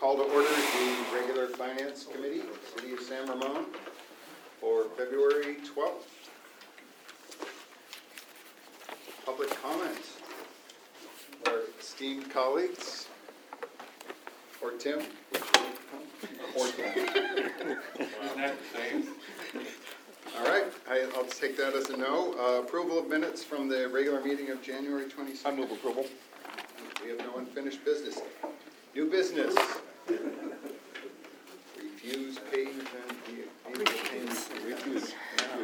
call to order the regular Finance Committee, City of San Ramon, for February 12th. Public comments. Our esteemed colleagues, or Tim. Or Tim. Isn't that the same? All right, I'll take that as a no. Approval of minutes from the regular meeting of January 22nd. I move approval. We have no unfinished business. New business. Refuse payment and refuse.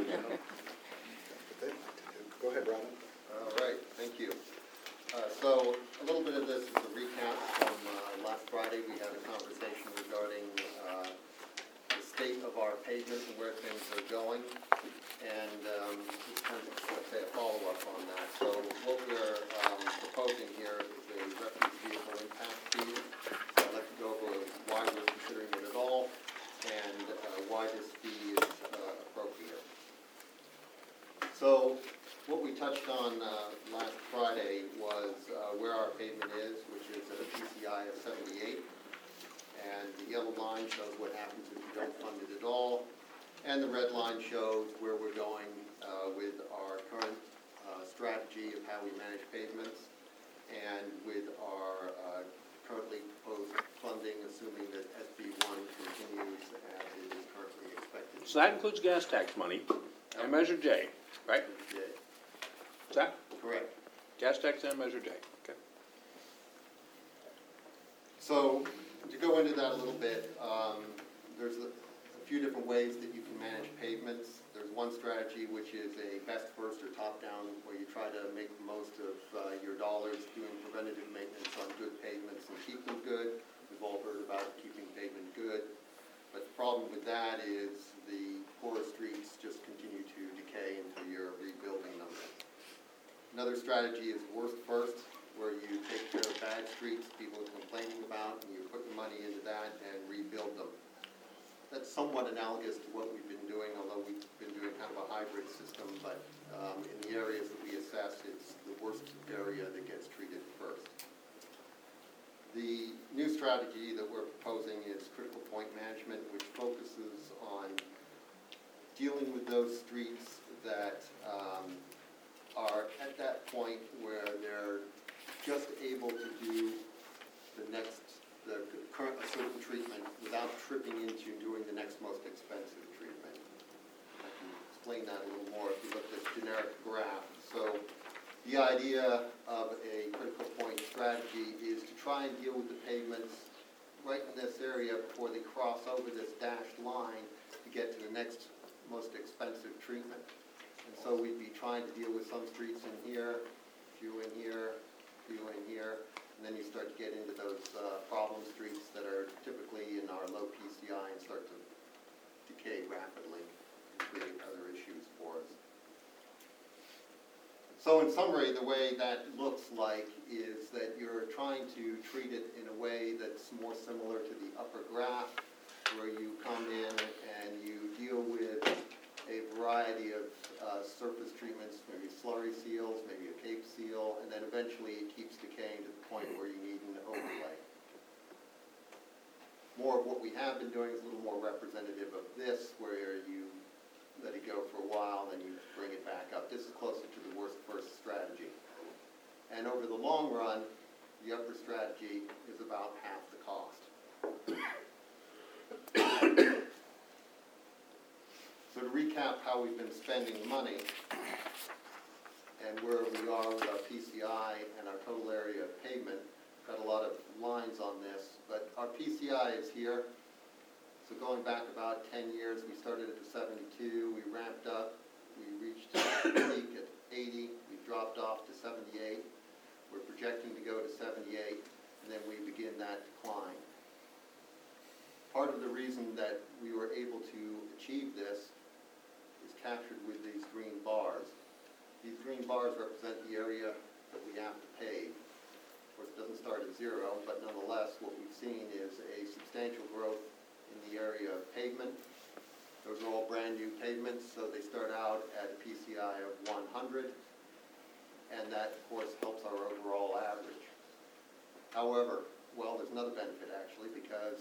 Go ahead, Robin. All right, thank you. So a little bit of this is a recap from last Friday. We had a conversation regarding the state of our pavement and where things are going, and just kind of, let's say, a follow-up on that. So what we're proposing here is a refuse vehicle impact fee. I'd like to go over why we're considering it at all and why this fee is appropriate. So what we touched on last Friday was where our pavement is, which is at a PCI of 78. And the yellow line shows what happens if you don't fund it at all. And the red line shows where we're going with our current strategy of how we manage pavements and with our currently proposed funding, assuming that SB1 continues as it is currently expected. So that includes gas tax money and Measure J, right? Is that? Correct. Gas tax and Measure J, okay. So to go into that a little bit, there's a few different ways that you can manage pavements. There's one strategy which is a best first or top down, where you try to make the most of your dollars doing preventative maintenance on good pavements and keep them good. We've all heard about keeping pavement good, but the problem with that is the poorer streets just continue to decay until you're rebuilding them. Another strategy is worst first, where you take care of bad streets people are complaining about, and you put the money into that and rebuild them. That's somewhat analogous to what we've been doing, although we've been doing kind of a hybrid system, but in the areas that we assess, it's the worst area that gets treated first. The new strategy that we're proposing is critical point management, which focuses on dealing with those streets that are at that point where they're just able to do the current certain treatment without tripping into doing the next most expensive treatment. I can explain that a little more if you look at this generic graph. So the idea of a critical point strategy is to try and deal with the pavements right in this area before they cross over this dashed line to get to the next most expensive treatment. And so we'd be trying to deal with some streets in here, a few in here, a few in here, and then you start to get into those problem streets that are typically in our low PCI and start to decay rapidly and create other issues for us. So in summary, the way that looks like is that you're trying to treat it in a way that's more similar to the upper graph, where you come in and you deal with a variety of surface treatments, maybe slurry seals, maybe a cape seal, and then eventually it keeps decaying to the point where you need an overlay. More of what we have been doing is a little more representative of this, where you let it go for a while, then you bring it back up. This is closer to the worst first strategy. And over the long run, the upper strategy is about half the cost. So to recap how we've been spending money and where we are with our PCI and our total area of pavement, got a lot of lines on this, but our PCI is here. So going back about 10 years, we started at 72, we ramped up, we reached a peak at 80, we dropped off to 78, we're projecting to go to 78, and then we begin that decline. Part of the reason that we were able to achieve this is captured with these green bars. These green bars represent the area that we have to pave. Of course, it doesn't start at zero, but nonetheless, what we've seen is a substantial growth in the area of pavement. Those are all brand new pavements, so they start out at a PCI of 100, and that, of course, helps our overall average. However, well, there's another benefit, actually, because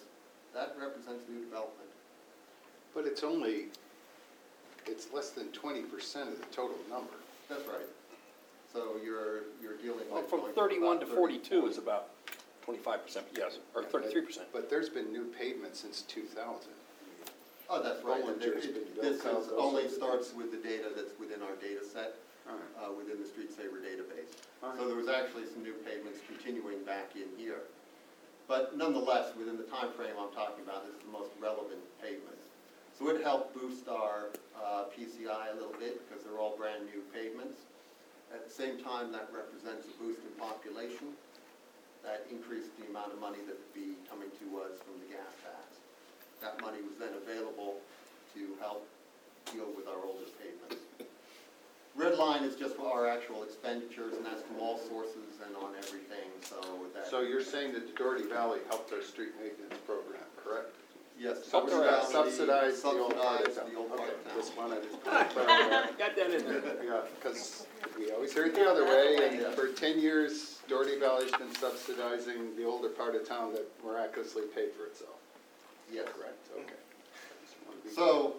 represents new development. But it's less than 20% of the total number. That's right. So you're dealing Well, with. from going 31 to about 42 is about 25%, yes, or 33%. But there's been new pavement since 2000. Oh, that's right. And Bollinger's been built This out, is those only sorts of starts with the data that's within our data set, All right. within the Street Saver database. All right. So there was actually some new pavements continuing back in here. But nonetheless, within the time frame I'm talking about, this is the most relevant pavement. So it helped boost our PCI a little bit because they're all brand-new pavements. At the same time, that represents a boost in population. That increased the amount of money that would be coming to us from the gas tax. That money was then available to help deal with our older pavements. Red line is just for our actual expenditures, and that's from all sources and on everything, so that. So you're saying that the Doherty Valley helped our street maintenance program, correct? Yes. Subsidized the old part of Subsidized town. the old part Okay, of town. just wanted to clarify. Got that in there. Yeah, because we always hear it the other way, and Yeah. for 10 years, Doherty Valley's been subsidizing the older part of town that miraculously paid for itself. Yes. Correct, okay. Just wanted to be- So,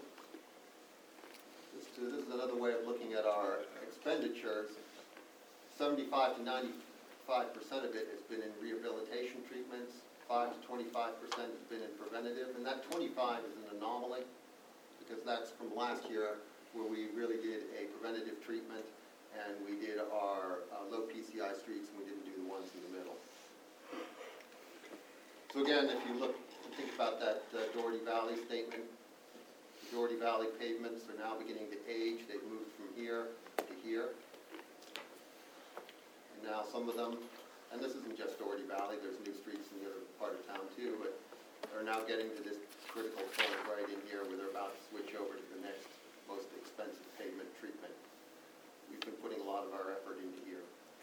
this is another way of looking at our expenditures. 75 to 95% of it has been in rehabilitation treatments, 5 to 25% has been in preventative, and that 25 is an anomaly, because that's from last year, where we really did a preventative treatment, and we did our low PCI streets, and we didn't do the ones in the middle. So again, if you look and think about that Doherty Valley statement, the Doherty Valley pavements are now beginning to age. They've moved from here to here. And now some of them, and this isn't just Doherty Valley, there's new streets in the other part of town too, but are now getting to this critical point right in here where they're about to switch over to the next most expensive pavement treatment. We've been putting a lot of our effort into here.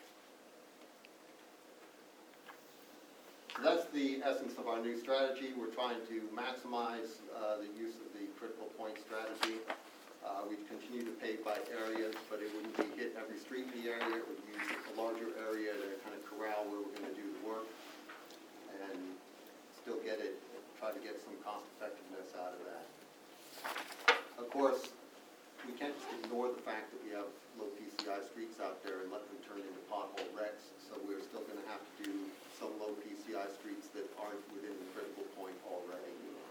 So that's the essence of our new strategy. We're trying to maximize the use of the critical point strategy. We've continued to pave by areas, but it wouldn't be hit every street in the area. It would use a larger area to kind of corral where we're going to do the work and still get it, try to get some cost effectiveness out of that. Of course, we can't just ignore the fact that we have low PCI streets out there and let them turn into pothole wrecks, so we're still going to have to do some low PCI streets that aren't within the critical point already.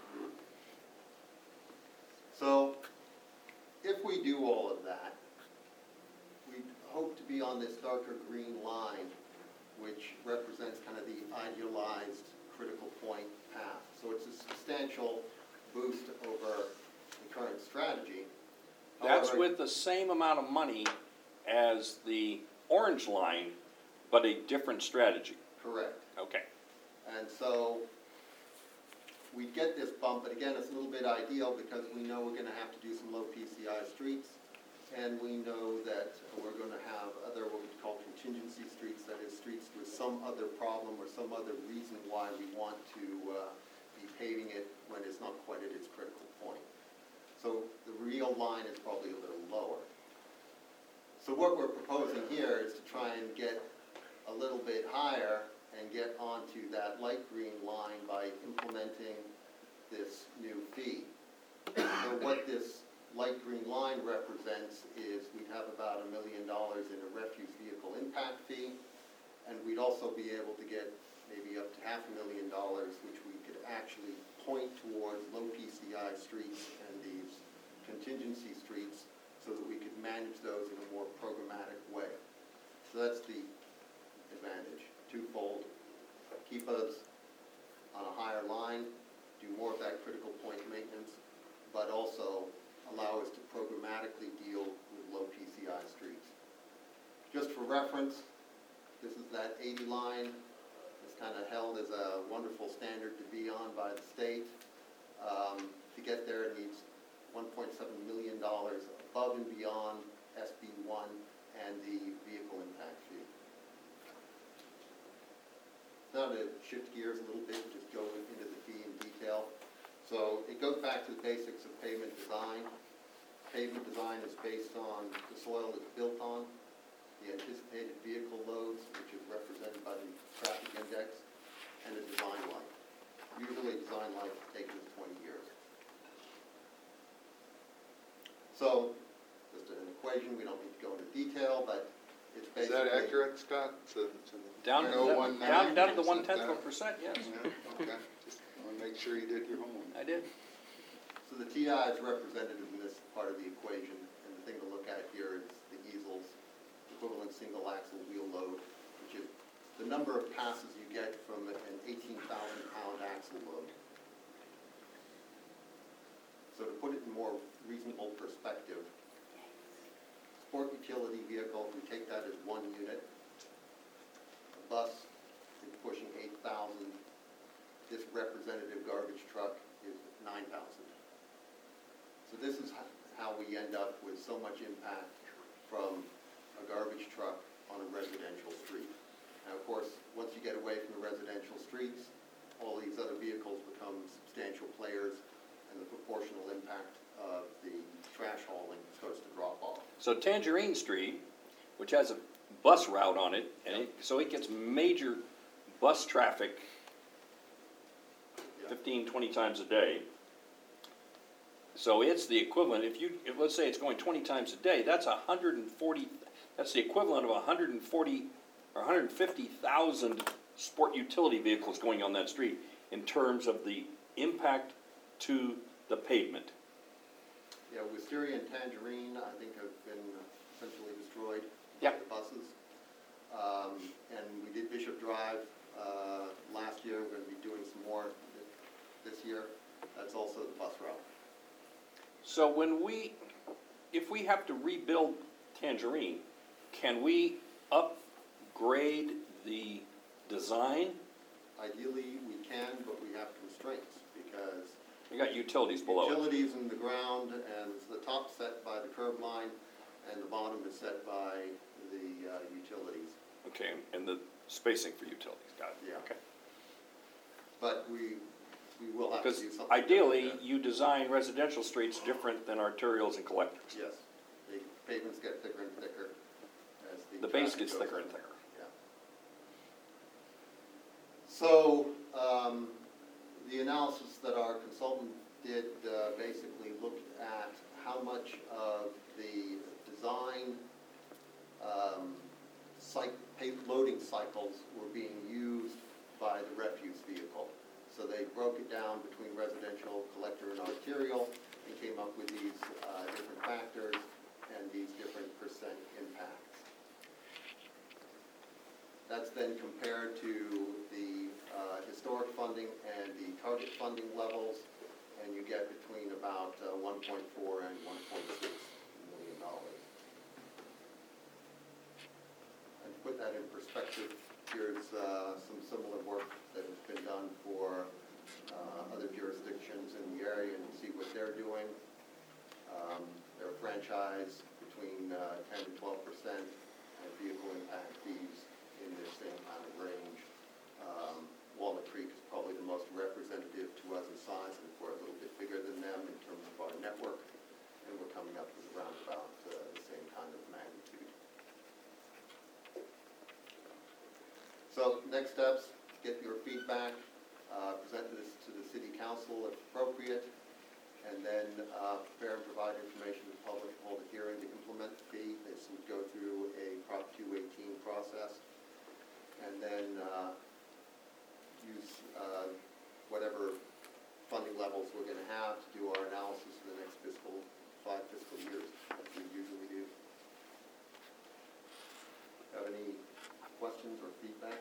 So, if we do all of that, we hope to be on this darker green line, which represents kind of the idealized critical point path. So it's a substantial boost over the current strategy. That's However, with the same amount of money as the orange line, but a different strategy. correct. Okay. And so we get this bump, but again, it's a little bit ideal because we know we're going to have to do some low PCI streets, and we know that we're going to have other what we call contingency streets, that is streets with some other problem or some other reason why we want to be paving it when it's not quite at its critical point. So the real line is probably a little lower. So what we're proposing here is to try and get a little bit higher and get onto that light green line by implementing this new fee. So what this light green line represents is we'd have about $1 million in a refuse vehicle impact fee, and we'd also be able to get maybe up to $500,000, which we could actually point towards low PCI streets and these contingency streets so that we could manage those in a more programmatic way. So that's the advantage, twofold. Keep us on a higher line, do more of that critical point maintenance, but also allow us to programmatically deal with low PCI streets. Just for reference, this is that 80 line. It's kind of held as a wonderful standard to be on by the state. To get there, it needs $1.7 million above and beyond SB 1 and the vehicle impact fee. Now to shift gears a little bit and just go into the fee in detail. So it goes back to the basics of pavement design. Pavement design is based on the soil it's built on, the anticipated vehicle loads, which is represented by the traffic index, and the design life. Usually design life is taken as So, just an equation, we don't need to go into detail, but it's Is basically. that accurate, Scott? Down, No, 1.9, down to the is it 1/10 of a that? percent, yes. Yeah, okay, just want to make sure you did your homework. I did. So the TI is represented in this part of the equation, and the thing to look at here is the easel's equivalent single axle wheel load, which is the number of passes you get from an 18,000-pound axle load. So to put it in more reasonable perspective, sport utility vehicle, we take that as 1 unit. A bus is pushing 8,000. This representative garbage truck is 9,000. So this is how we end up with so much impact from a garbage truck on a residential street. Now, of course, once you get away from the residential streets, all these other vehicles become substantial players, and the proportional impact of the trash hauling starts to drop off. So Tangerine Street, which has a bus route on it, and so it gets major bus traffic Yeah. 15, 20 times a day. So it's the equivalent, if let's say it's going 20 times a day, that's 140, that's the equivalent of 140 or 150,000 sport utility vehicles going on that street in terms of the impact to the pavement. Yeah, Wisteria and Tangerine, I think, have been essentially destroyed by Yeah. the buses. And we did Bishop Drive last year. We're going to be doing some more this year. That's also the bus route. So if we have to rebuild Tangerine, can we upgrade the design? Ideally, we can, but we have constraints because We got utilities below it. utilities in the ground, and the top set by the curb line, and the bottom is set by the utilities. Okay, and the spacing for utilities, got it. Yeah. Okay. But we will have to Because do something. ideally, different you design residential streets different than arterials and collectors. there. Yes, the pavements get thicker and thicker as The base traffic gets goes thicker up. and thicker. Yeah. So, the analysis that our consultant did basically looked at how much of the design loading cycles were being used by the refuse vehicle. So they broke it down between residential, collector, and arterial, and came up with these different factors and these different percent impacts. That's then compared to the historic funding and the target funding levels, and you get between about 1.4 and $1.6 million. And to put that in perspective, here's some similar work that has been done for other jurisdictions in the area, and you see what they're doing. They're franchised between 10 to 12% and vehicle impact fees in the same kind of range. Walnut Creek is probably the most representative to us in size, and we're a little bit bigger than them in terms of our network, and we're coming up with around about the same kind of magnitude. So next steps, get your feedback, present this to the city council if appropriate, and then prepare and provide information to the public, hold a hearing to implement the fee. This would go through a Prop 218 process, and then use whatever funding levels we're going to have to do our analysis for the next 5 fiscal years, as we usually do. Have any questions or feedback?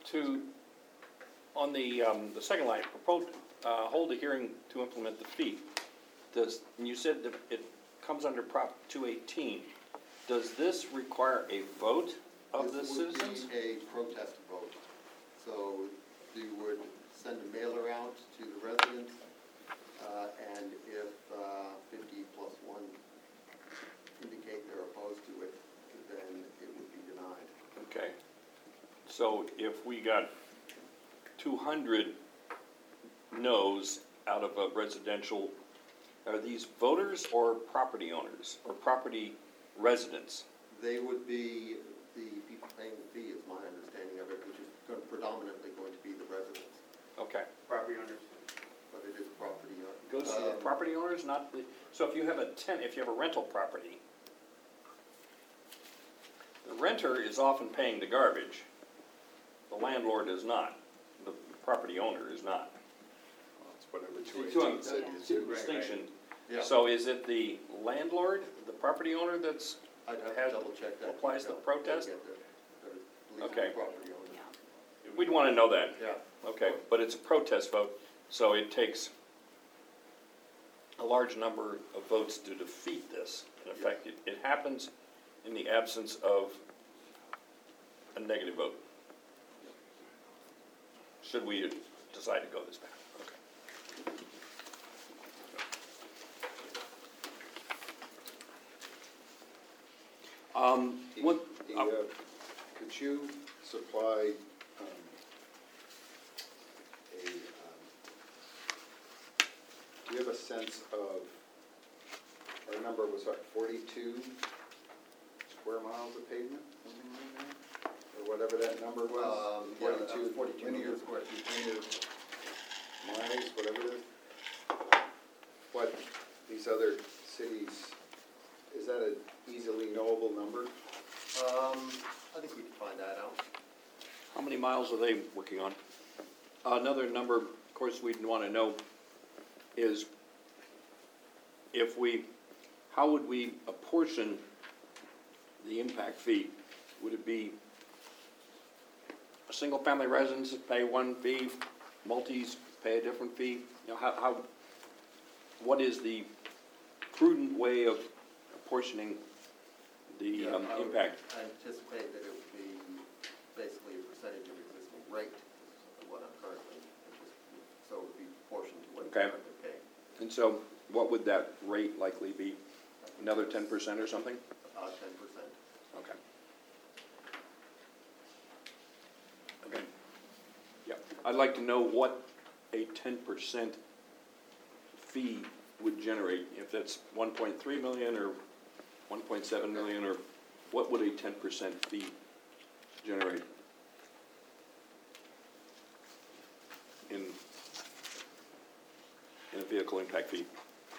On the second line, proposed, hold a hearing to implement the fee. And you said that it comes under Prop 218. Does this require a vote of the citizens? This would be a protest vote. So you would send a mailer out to the residents, and if 50 plus 1 indicate they're opposed to it, then it would be denied. Okay. So if we got 200 no's out of a residential, are these voters or property owners or property residents? They would be the people paying the fee, is my understanding of it, which is predominantly going to be the residents, Okay. Property owners. but it is property owners. Goes to the property owners, not the, so if you have if you have a rental property, the renter is often paying the garbage, the landlord is not, the property owner is not. Well, it's whatever See, 218 cities do. distinction. Yeah. So is it the landlord, the property owner that's, I'd have has- to double check that. applies the detail. protest? Get the- at least Okay. the property owner. we'd wanna know that. Yeah. Okay, but it's a protest vote, so it takes a large number of votes to defeat this. In effect, it happens in the absence of a negative vote. Should we decide to go this path? Okay. What, Could you supply do you have a sense of, our number was what, 42 square miles of pavement, something like that? Or whatever that number was? Yeah, that was 42 linear square feet. linear miles, whatever it is. What these other cities, is that an easily knowable number? I think we can find that out. how many miles are they working on? Another number, of course, we'd wanna know is if we, how would we apportion the impact fee? Would it be a single-family residence pay one fee, multis pay a different fee? You know, how, what is the prudent way of apportioning the Yeah, I would impact? anticipate that it would be basically a percentage of existing rate, is what I'm currently anticipating. So it would be proportioned to what you're Okay. currently paying. And so, what would that rate likely be? Another 10% or something? 10%. Okay. Okay. Yeah, I'd like to know what a 10% fee would generate, if that's 1.3 million or 1.7 million, or what would a 10% fee generate in a vehicle impact fee?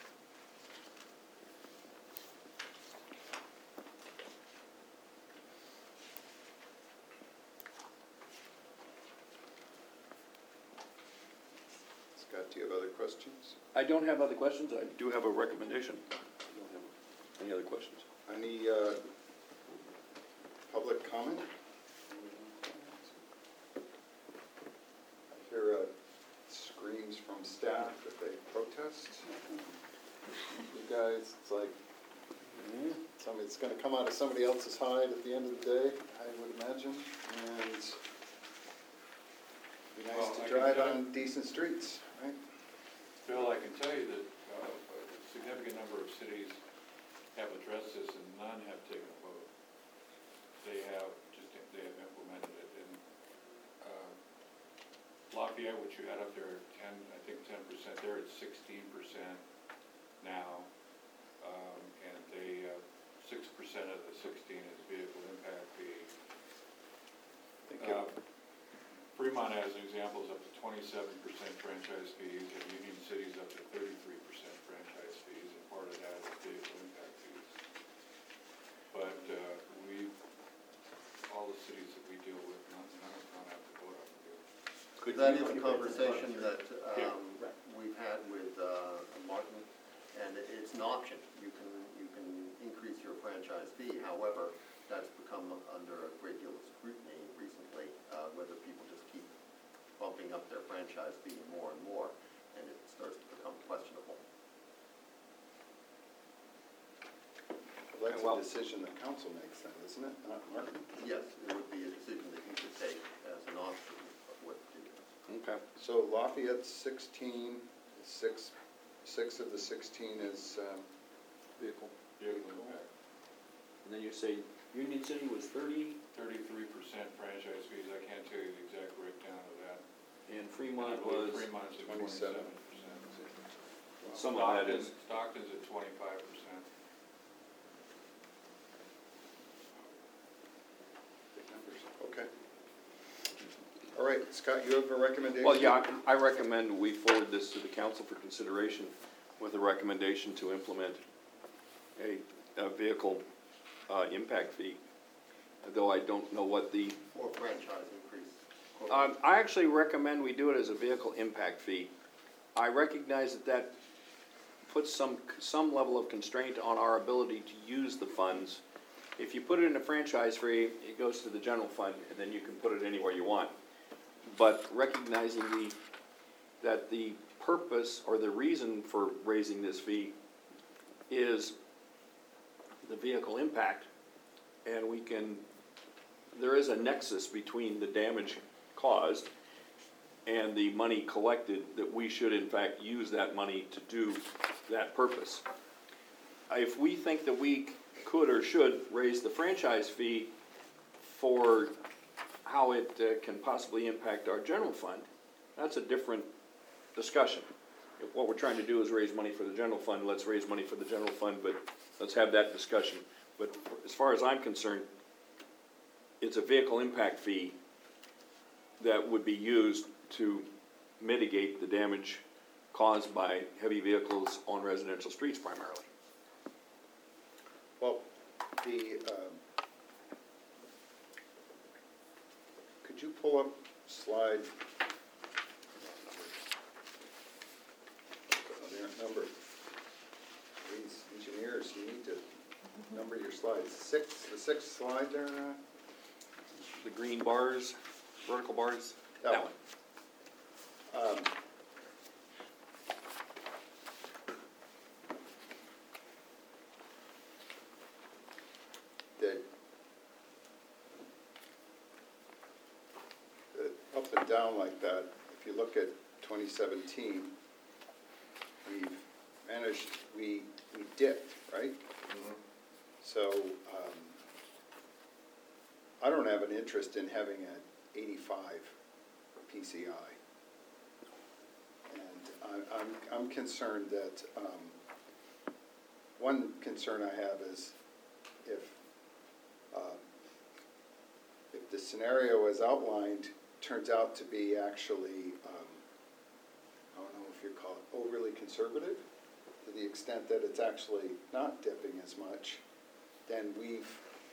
Scott, do you have other questions? I don't have other questions, I do have a recommendation. I don't have any other questions. Any public comment? I hear screams from staff that they protest. You guys, it's like, it's gonna come out of somebody else's hide at the end of the day, I would imagine, and it'd be Well, nice I to can drive tell- on decent streets, right? Bill, I can tell you that a significant number of cities have addressed this and none have taken a vote. They have implemented it. In Lafayette, which you had up there, 10%, they're at 16% now. And they, 6% of the 16 is vehicle impact fee. Thank you. Fremont, as an example, is up to 27% franchise fees, and Union City's up to 33% franchise fees, and part of that is vehicle impact fees. But all the cities that we deal with, none have to vote on it. That is a conversation that Yeah. we've had with Martin, and it's an option. You can increase your franchise fee. However, that's become under a great deal of scrutiny recently, whether people just keep bumping up their franchise fee more and more, and it starts to become questionable. Well, that's Well- a decision that council makes then, isn't it, not Martin? Yes, it would be a decision that you could take as an option of what to do. Okay. So Lafayette's 16, six of the 16 is Vehicle. Vehicle impact. And then you say Union City was 30, 33% franchise fees, I can't tell you the exact breakdown of that. and And I Fremont believe was, Fremont's at 27%. 27%. Some of that is- Stockton's at 25%. big numbers. Okay. All right, Scott, you have a recommendation? well, yeah, I recommend we forward this to the council for consideration with a recommendation to implement a vehicle impact fee, though I don't know what the, Or franchise increase. I actually recommend we do it as a vehicle impact fee. I recognize that puts some level of constraint on our ability to use the funds. If you put it in a franchise fee, it goes to the general fund, and then you can put it anywhere you want. But recognizing that the purpose or the reason for raising this fee is the vehicle impact, and there is a nexus between the damage caused and the money collected, that we should in fact use that money to do that purpose. If we think that we could or should raise the franchise fee for how it can possibly impact our general fund, that's a different discussion. If what we're trying to do is raise money for the general fund, let's raise money for the general fund, but let's have that discussion. But as far as I'm concerned, it's a vehicle impact fee that would be used to mitigate the damage caused by heavy vehicles on residential streets primarily. Well, could you pull up slide, number, please, engineers, you need to number your slides. The sixth slide there, The green bars, vertical bars, that one. the up and down like that, if you look at 2017, we've managed, we dipped, right? So, I don't have an interest in having an 85 PCI. And I'm concerned that, one concern I have is if the scenario as outlined turns out to be actually, I don't know if you call it overly conservative, to the extent that it's actually not dipping as much, then we've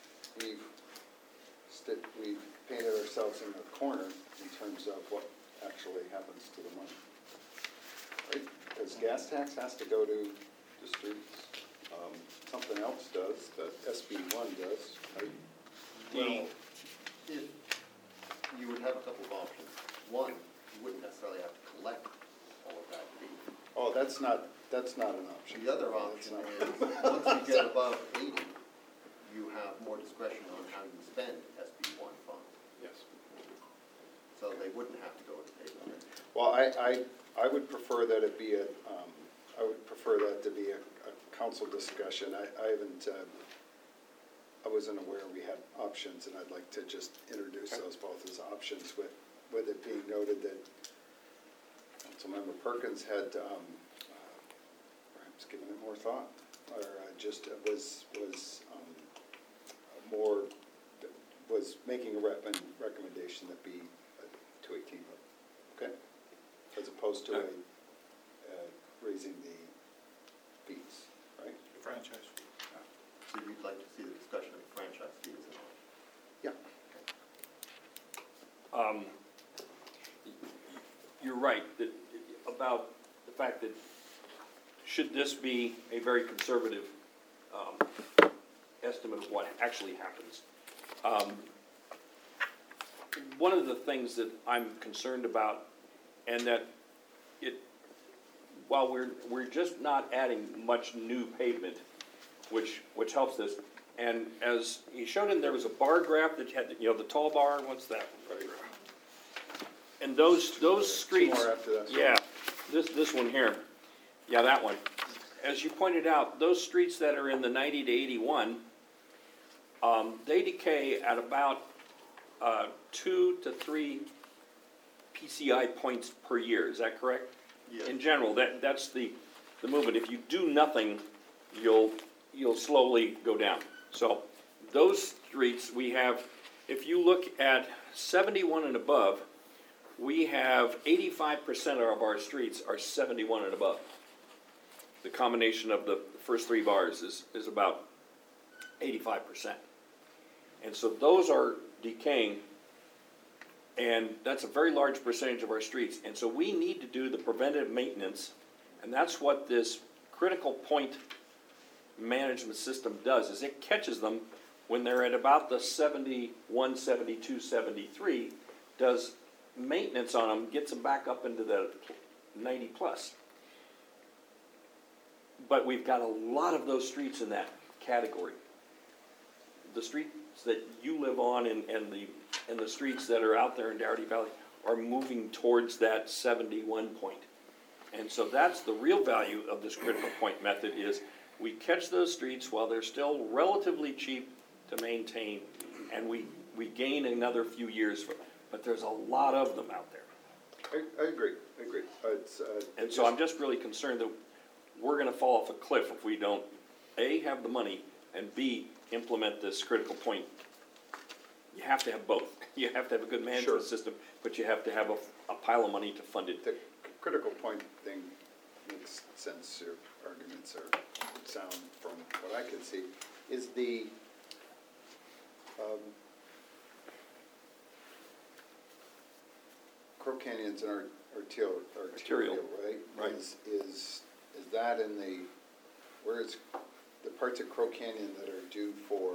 painted ourselves in a corner in terms of what actually happens to the money. Right? Because gas tax has to go to the streets. Something else does, that SB 1 does, right? Well, if you would have a couple of options. One, you wouldn't necessarily have to collect all of that fee. Oh, that's not an option. The other option is, once you get above 80, you have more discretion on how you spend SB 1 funds. Yes. So they wouldn't have to go to pavement. Well, I would prefer that it be I would prefer that to be a council discussion. I haven't, I wasn't aware we had options, and I'd like to just introduce those both as options with it being noted that Councilmember Perkins had perhaps given it more thought, or just was making a recommendation that be a 218 vote, okay? As opposed to raising the fees, right? Franchise. So you'd like to see the discussion of the franchise fees and all? Yeah. You're right about the fact that should this be a very conservative estimate of what actually happens. One of the things that I'm concerned about, and that while we're just not adding much new pavement, which helps this, and as he showed in, there was a bar graph that had, the tall bar. What's that? And those streets. Two more after that. Yeah, this one here. Yeah, that one. As you pointed out, those streets that are in the 90 to 81, they decay at about 2 to 3 PCI points per year. Is that correct? Yes. In general, that's the movement. If you do nothing, you'll slowly go down. So those streets we have, if you look at 71 and above, we have 85% of our streets are 71 and above. the combination of the first three bars is about 85%. And so those are decaying, and that's a very large percentage of our streets. And so we need to do the preventive maintenance, and that's what this critical point management system does, is it catches them when they're at about the 71, 72, 73, does maintenance on them, gets them back up into the 90 plus. But we've got a lot of those streets in that category. The streets that you live on and the streets that are out there in Dougherty Valley are moving towards that 71 point. And so that's the real value of this critical point method, is we catch those streets while they're still relatively cheap to maintain, and we gain another few years, but there's a lot of them out there. I agree. It's, And so I'm just really concerned that we're gonna fall off a cliff if we don't, A, have the money, and B, implement this critical point. You have to have both. You have to have a good Sure. management system, but you have to have a pile of money to fund it. The critical point thing makes sense, your arguments are sound from what I can see. Is the, Crow Canyon's an arterial, right? Right. Is that in the, where is, the parts of Crow Canyon that are due for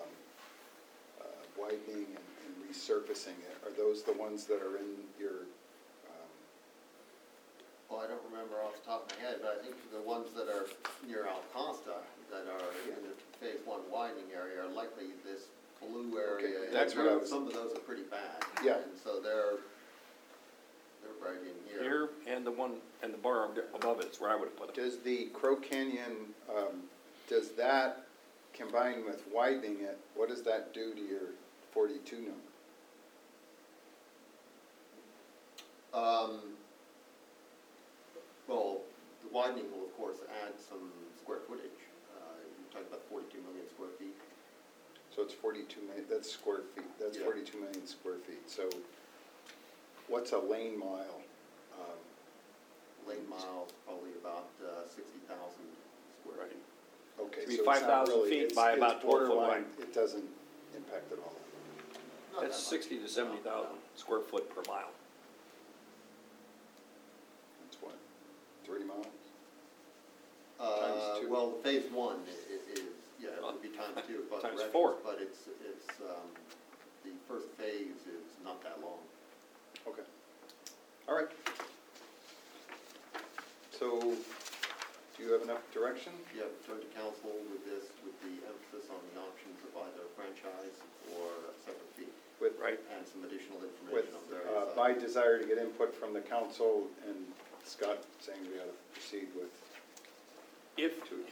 widening and resurfacing it, are those the ones that are in your, Well, I don't remember off the top of my head, but I think the ones that are near Alcosta, that are in the phase one widening area, are likely this blue area. Okay, that's what I was- Some of those are pretty bad. Yeah. And so they're right in here. Here, and the one, and the bar above it is where I would have put it. does the Crow Canyon, does that, combined with widening it, what does that do to your 42 number? Well, the widening will of course add some square footage. You're talking about 42 million square feet. So it's 42 million, that's square feet, that's Yeah. 42 million square feet. So what's a lane mile? Lane mile, probably about 60,000 square feet. Okay, It'd be so it's not 5,000 really- feet it's- by it's about 12 foot borderline, wide. it doesn't impact at all. Not That's that much. 60 to 70,000 square foot per mile. That's what, 3 miles? Times two. Well, phase one is, yeah, it would be times two, but Times directions, 4. but it's, the first phase is not that long. Okay. All right. So, do you have enough direction? Yeah, return to council with this, with the emphasis on the options of either franchise or a separate fee, With, Right. and some additional with information on various my items. desire to get input from the council and Scott saying we ought to proceed with If, two.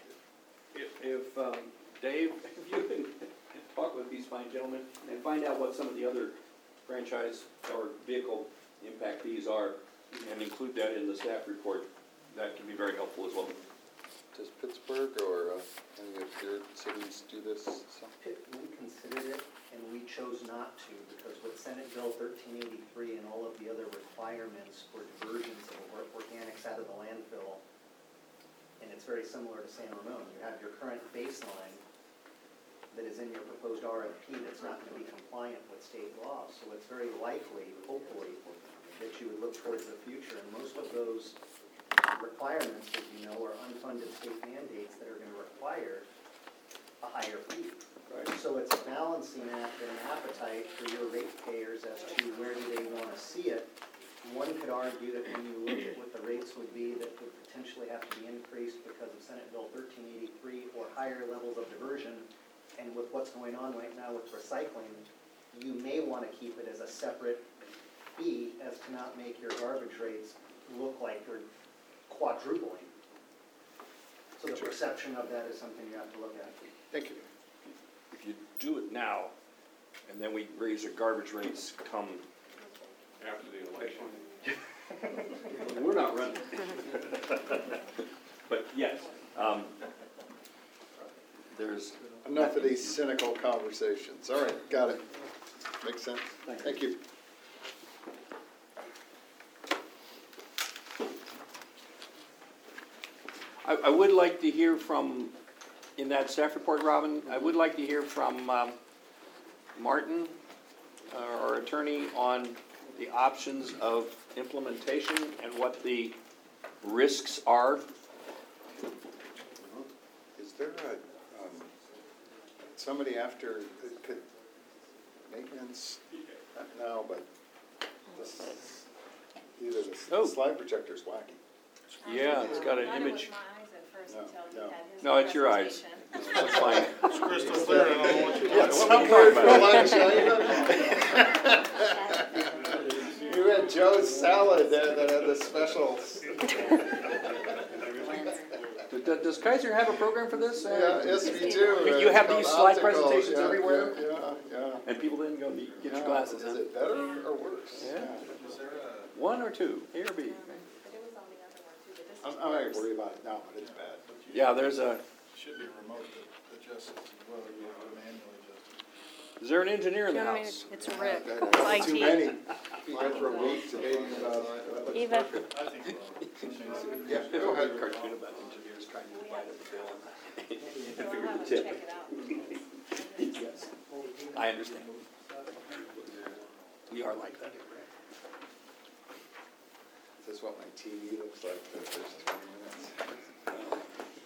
Dave, if you can talk with these fine gentlemen and find out what some of the other franchise or vehicle impact fees are, and include that in the staff report, that can be very helpful as well. Does Pittsburgh or any of your cities do this? We considered it, and we chose not to, because with Senate Bill 1383 and all of the other requirements for diversions of organics out of the landfill, and it's very similar to San Ramon. You have your current baseline that is in your proposed RFP that's not going to be compliant with state law. So it's very likely, hopefully, that you would look towards the future. And most of those requirements, as you know, are unfunded state mandates that are going to require a higher fee. So it's a balancing act and an appetite for your ratepayers as to where do they want to see it. One could argue that when you look at what the rates would be that would potentially have to be increased because of Senate Bill 1383 or higher levels of diversion, and with what's going on right now with recycling, you may want to keep it as a separate fee as to not make your garbage rates look like they're quadrupling. So the perception of that is something you have to look at. Thank you. If you do it now, and then we raise your garbage rates come, After the election. we're not running. But yes, there's, Enough of these cynical conversations. All right, got it. Makes sense. Thank you. I would like to hear from, in that staff report, Robin, I would like to hear from Martin, our attorney, on the options of implementation and what the risks are. Is there somebody after, could, maintenance, not now, but this, either the Oh. slide projector's wacky. Yeah, it's got an I thought it was image. my eyes at first No, until no. he had his No, it's your eyes. presentation. That's fine. It's crystal clear, I don't know what you Yeah, want. What we talking about? You had Joe's salad that had the specials. Does Kaiser have a program for this? Yeah, yes, we do. You have It's these called slide opticals. presentations Yeah, everywhere? Yeah. And people didn't go get your Yeah. glasses, huh? Is it better or worse? Yeah. Is there a, One or two, A or B? But it was on the other one too, but this I'm is not worse. worried about it now, but it's bad. Yeah, there's a, should be remote that adjusts it as well, you have to manually adjust it. is there an engineer in the Do you want me house? to- It's Rick, That's too IT. many. Mine for a week debating about what looks Eva. perfect. I think we're on. Yeah, go ahead. Cartoon about engineers trying to divide up the bill. So I'll have to check it out. Yes, I understand. We are like that. Is this what my TV looks like for the first 20 minutes?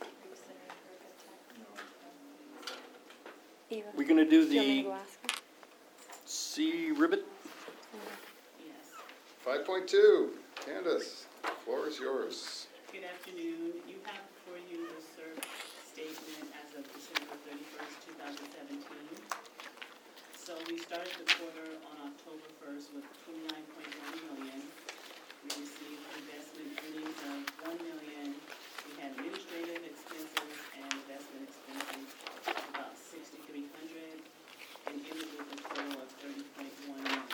Eva, We're gonna do do you want me to the go ask him? C ribbit? Yes. 5.2, Candace, floor is yours. Good afternoon. You have before you the CERC statement as of December 31st, 2017. So we started the quarter on October 1st with 29.1 million. We received investment earnings of 1 million. We had administrative expenses and investment expenses of about 6,300 and ended with a total of 30.1 million.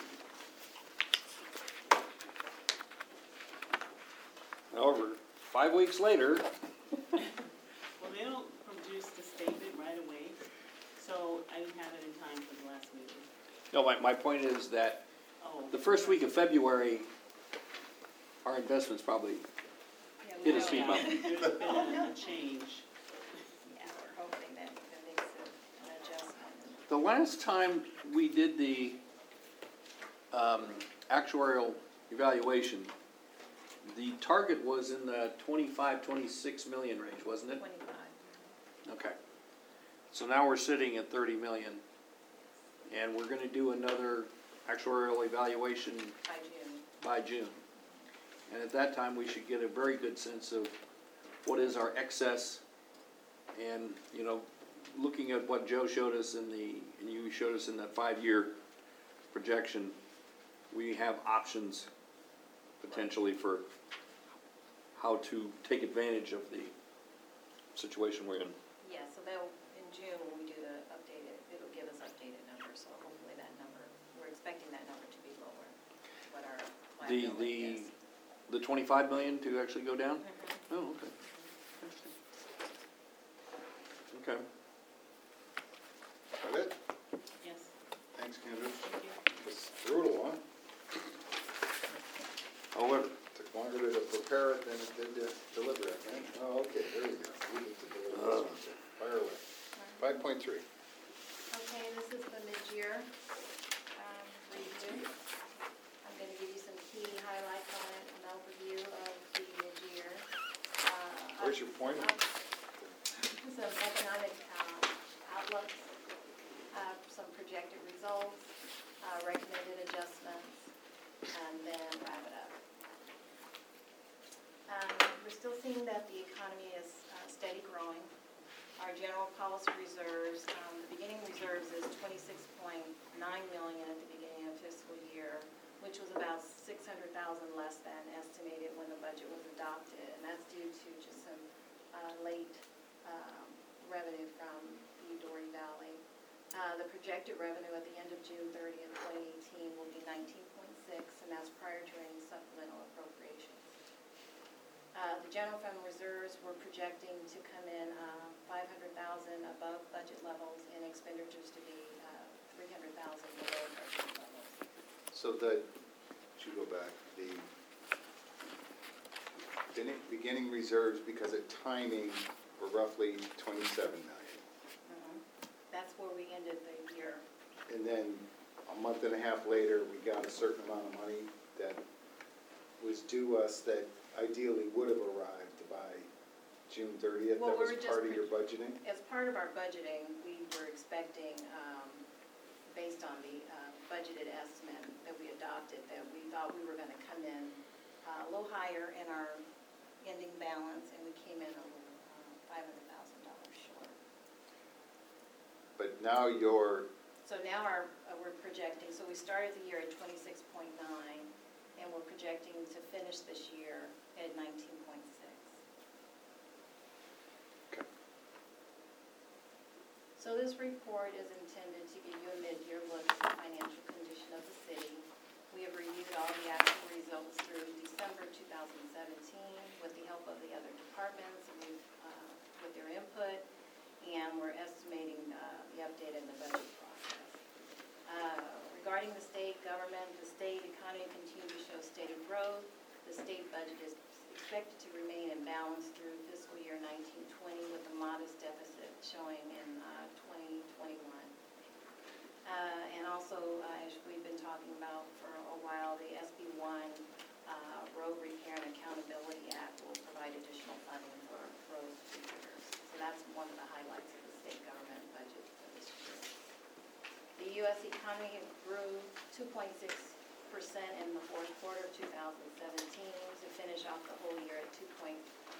However, 5 weeks later, Well, they don't produce the statement right away, so I didn't have it in time for the last meeting. no, my point is that Oh. the first week of February, our investments probably, Yeah, Hit a we speed are. bump. There's been a change. Yeah, we're hoping that makes an adjustment. the last time we did the actuarial evaluation, the target was in the 25, 26 million range, wasn't it? 25. Okay. So now we're sitting at 30 million. And we're gonna do another actuarial evaluation By June. by June. And at that time, we should get a very good sense of what is our excess. And, you know, looking at what Joe showed us and you showed us in that 5-year projection, we have options potentially for how to take advantage of the situation we're in. Yeah, so they'll, in June, when we do the updated, it'll give us updated numbers, so hopefully that number, we're expecting that number to be lower, what our liability is. The 25 million to actually go down? Mhm. Oh, okay. Interesting. Okay. That it? Yes, Thanks, Candace. thank you. It's brutal, huh? However, Took longer to prepare it than it did to deliver it, right? Oh, okay, there you go. We get to deliver this one. Fire away. 5.3. Okay, this is the mid-year review. I'm going to give you some key highlights on it, an overview of the mid-year. Where's your pointer? Some economic outlooks, some projected results, recommended adjustments, and then wrap it up. We're still seeing that the economy is steady growing. Our general policy reserves, the beginning reserves is 26.9 million at the beginning of fiscal year, which was about 600,000 less than estimated when the budget was adopted, and that's due to just some late revenue from the Dory Valley. The projected revenue at the end of June 30th, 2018 will be 19.6, and that's prior to any supplemental appropriations. The general fund reserves, we're projecting to come in 500,000 above budget levels and expenditures to be 300,000 below budget levels. So the, should go back, the beginning reserves because of timing were roughly 27 million. That's where we ended the year. And then a month and a half later, we got a certain amount of money that was due us that ideally would have arrived by June 30th. Well, That was we're just part of your budgeting? As part of our budgeting, we were expecting, based on the budgeted estimate that we adopted, that we thought we were going to come in a little higher in our ending balance, and we came in a little $500,000 short. But now you're, So now we're projecting, so we started the year at 26.9, and we're projecting to finish this year at 19.6. okay. So this report is intended to give you a mid-year look at the financial condition of the city. We have reviewed all the actual results through December 2017 with the help of the other departments and with their input, and we're estimating the update in the budget process. Regarding the state government, the state economy continues to show steady growth. The state budget is expected to remain in balance through fiscal year 1920 with a modest deficit showing in 2021. And also, as we've been talking about for a while, the SB 1 Road Repair and Accountability Act will provide additional funding for road repairs. So that's one of the highlights of the state government budget for this year. The U.S. economy grew 2.6% in the fourth quarter of 2017 to finish off the whole year at 2.3%.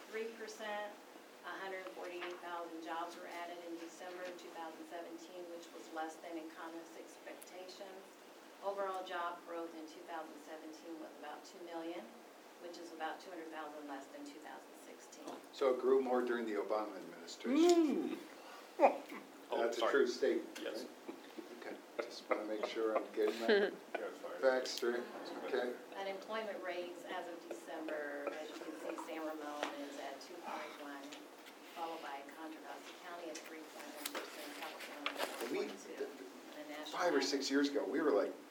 148,000 jobs were added in December 2017, which was less than economists' expectations. Overall job growth in 2017 was about 2 million, which is about 200,000 less than 2016. So it grew more during the Obama administration. That's a sorry. true statement, Yes. right? Okay, just want to make sure I'm getting that facts straight, okay? Unemployment rates as of December, as you can see, San Ramon is at 2.1, followed by Contra Costa County at 3.1%, California at We, 4.2. And the national 5 or average- 6 years ago, we were like,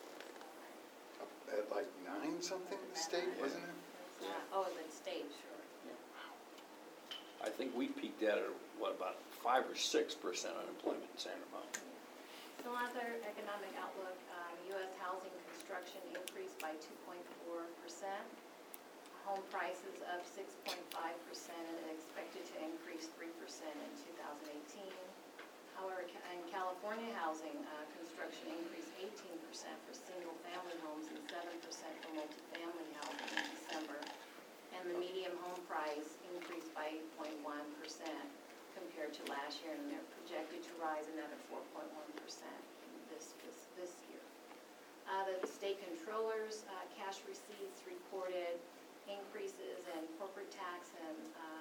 at like 9 something in the state, wasn't it? Oh, the state, sure. I think we peaked at, what, about 5 or 6% unemployment in San Ramon. So other economic outlook, U.S. housing construction increased by 2.4%. Home prices up 6.5% and expected to increase 3% in 2018. However, in California, housing construction increased 18% for single-family homes and 7% for multifamily housing in December. And the median home price increased by 8.1% compared to last year, and they're projected to rise another 4.1% this year. The state controllers, cash receipts reported increases in corporate tax and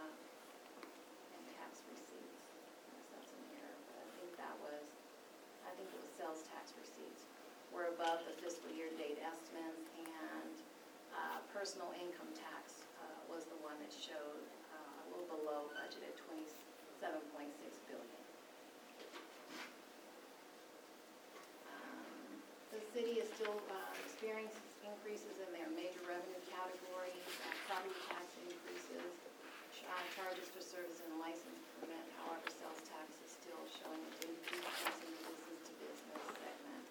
tax receipts. That's in here, but I think it was sales tax receipts were above the fiscal year date estimates, and personal income tax was the one that showed a little below budget at $27.6 billion. The city is still experiencing increases in their major revenue categories, property tax increases, charges for service and license permit. However, sales tax is still showing a decrease in the business-to-business segment.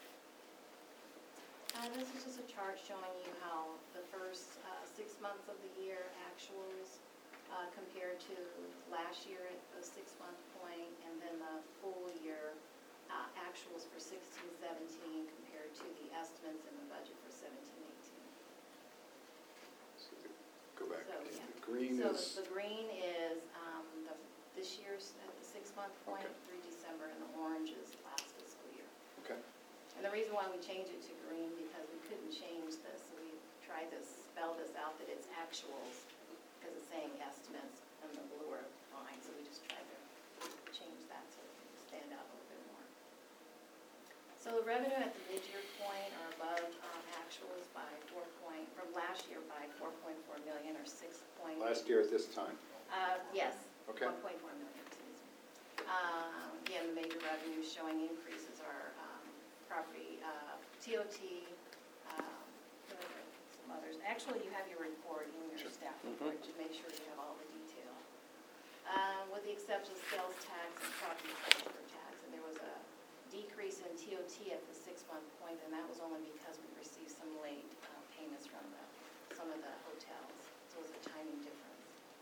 This is just a chart showing you how the first 6 months of the year actuals compared to last year at the 6-month point, and then the full year actuals for 16-17 compared to the estimates in the budget for 17-18. So go back, So, again. yeah. The green So is, the green is this year's at the 6-month point through December, and the orange is last fiscal year. okay, And the reason why we changed it to green, because we couldn't change this, so we tried to spell this out that it's actuals, because it's saying estimates on the bluer line, so we just tried to change that to stand out a little bit more. So the revenue at the mid-year point are above actuals by from last year by 4.4 million, or 6.8. last year at this time, Yes. okay? 1.4 million, excuse me. Again, the major revenues showing increases are property, TOT, from others. Actually, you have your report in your staff report to make sure you have all the detail. With the exception of sales tax and property transfer tax, and there was a decrease in TOT at the 6-month point, and that was only because we received some late payments from some of the hotels. So it was a timing difference.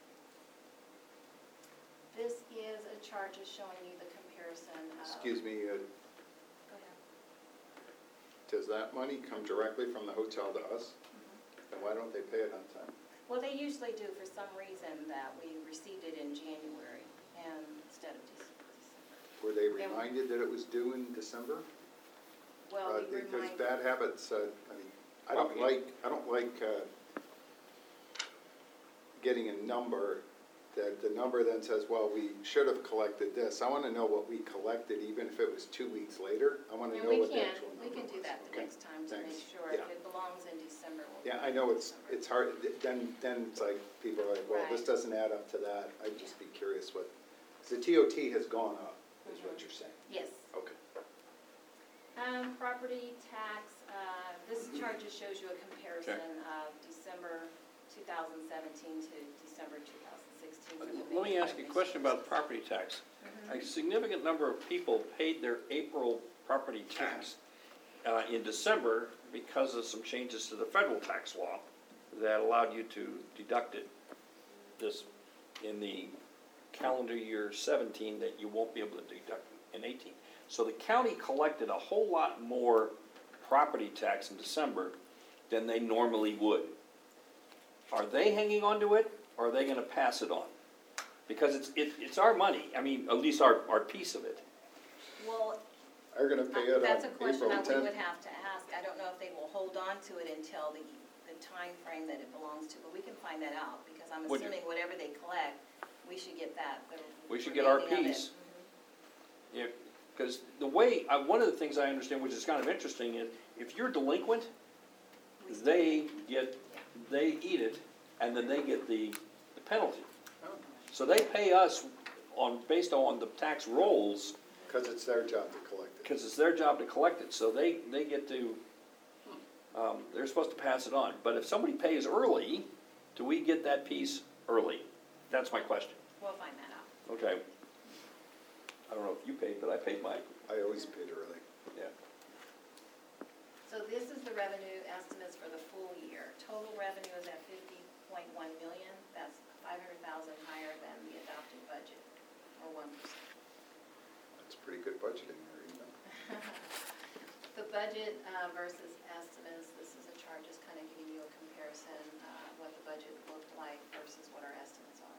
This is a chart just showing you the comparison of. Excuse me, Go ahead. does that money come directly from the hotel to us? And why don't they pay it on time? Well, they usually do for some reason that we received it in January and instead of December. Were they They were- reminded that it was due in December? Well, we Because remind, bad habits, I mean, I don't like getting a number, that the number then says, well, we should have collected this. I wanna know what we collected, even if it was 2 weeks later. I wanna and know we what the can, actual number we was. can do that the Okay, next time to make thanks. sure. Yeah. If it belongs in December, we'll. Yeah, do I it know in it's December. hard, then it's like, people are like, well, this Right. doesn't add up to that. I'd just be curious what, 'cause the TOT has gone up, is what you're saying. Yes. Okay. Property tax, this chart just shows you a comparison of December 2017 to December 2016. for the Let me major ask you a question about property tax. Mhm. A significant number of people paid their April property tax in December because of some changes to the federal tax law that allowed you to deduct it this, in the calendar year 17, that you won't be able to deduct in 18. So the county collected a whole lot more property tax in December than they normally would. Are they hanging on to it, or are they gonna pass it on? Because it's our money, I mean, at least our piece of it. Well, Are gonna pay it on that's a question April that we 10th? would have to ask. I don't know if they will hold on to it until the time frame that it belongs to, but we can find that out, because I'm Would you? assuming whatever they collect, we should get that. We should get our remaining of it. piece. Yeah, because the way, one of the things I understand, which is kind of interesting, is if you're delinquent, We still they eat it, and then they get the penalty. So they pay us based on the tax rolls, Because it's their job to collect it. because it's their job to collect it, so they get to, they're supposed to pass it on. But if somebody pays early, do we get that piece early? That's my question. We'll find that out. Okay. I don't know if you paid, but I paid mine, I always paid early. yeah. So this is the revenue estimates for the full year. Total revenue is at 50.1 million. That's 500,000 higher than the adopted budget, or 1%. That's pretty good budgeting there, you know. The budget versus estimates, this is a chart just kind of giving you a comparison, what the budget looked like versus what our estimates are.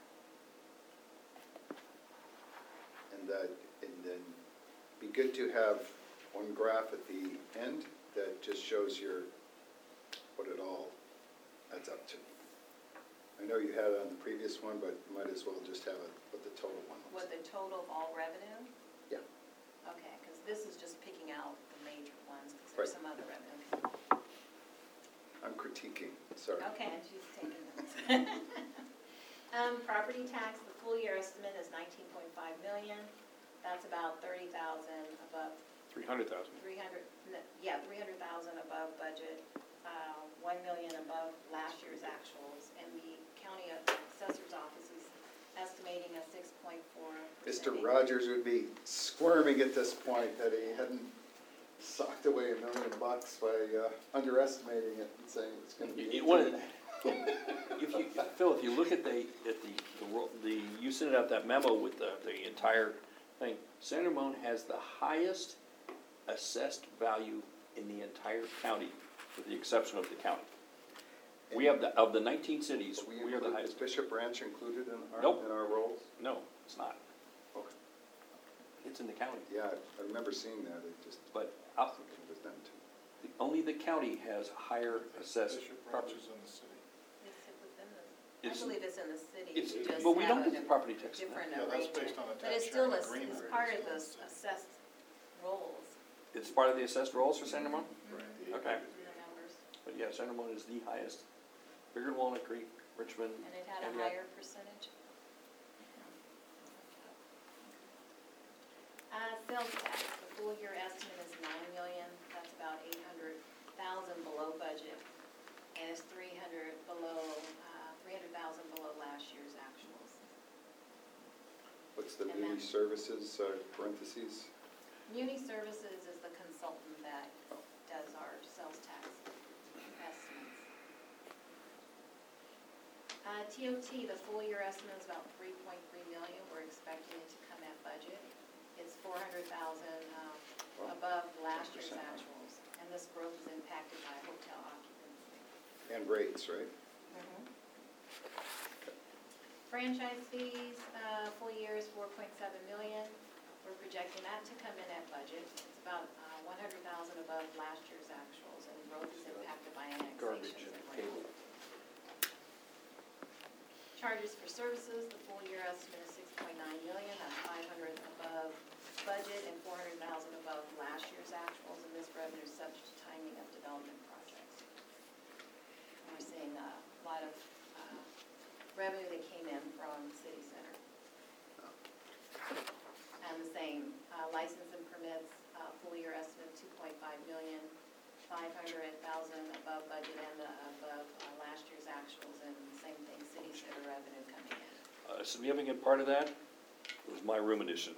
And then be good to have one graph at the end that just shows what it all adds up to. I know you had it on the previous one, but you might as well just have it, what the total one What looks the total of all revenue? Yeah. Okay, because this is just picking out the major ones, because Right. there's some other revenue. like. I'm critiquing, sorry. Okay, and she's taking notes. Property tax, the full year estimate is 19.5 million. That's about 30,000 above 300,000. 300,000 above budget, 1 million above last year's actuals, and the county assessor's office is estimating a 6.4%. Mr. Rogers would be squirming at this point that he hadn't socked away $1 million by underestimating it and saying it's gonna be. Phil, if you look at you sent out that memo with the entire thing, San Ramon has the highest assessed value in the entire county, with the exception of the county. We have of the 19 cities, we are the Is highest. Bishop Branch included in Nope. our rolls? No, it's not. Okay. It's in the county, Yeah, I remember seeing that, it just, but I think it was them too. only the county has higher assessed Bishop property. Branch is in the city. It's within the, I It's- believe it's in the city. It's, You just but we don't have get a the property tax. on that. different Yeah, that's arrangement. based on a But tax it's still, sharing it's agreement. part of the assessed rolls, It's part of the assessed rolls for San Ramon? Okay. the numbers, But yeah, San Ramon is the highest, bigger than Walnut Creek, Richmond. and it had a and yet- higher percentage. Sales tax, the full year estimate is 9 million, that's about 800,000 below budget. and it's 300,000 below last year's actuals. What's the And muni then- services, parentheses? Muni Services is the consultant that does our sales tax estimates. TOT, the full year estimate is about 3.3 million. We're expecting it to come at budget. It's 400,000 above last year's 10%. actuals. And this growth is impacted by hotel occupancy. And rates, right? Franchise fees, full year is 4.7 million. We're projecting that to come in at budget. It's about 100,000 above last year's actuals, and growth is impacted by Garbage annexations and and cable. rentals. Charges for services, the full year estimate is 6.9 million, that's 500 above budget and 400,000 above last year's actuals, and this revenue is subject to timing of development projects. And we're seeing a lot of revenue that came in from City Center. And the same, license and permits, full year estimate 2.5 million, 500,000 above budget and above last year's actuals, and same thing, City Center revenue coming in. A significant part of that was my room addition.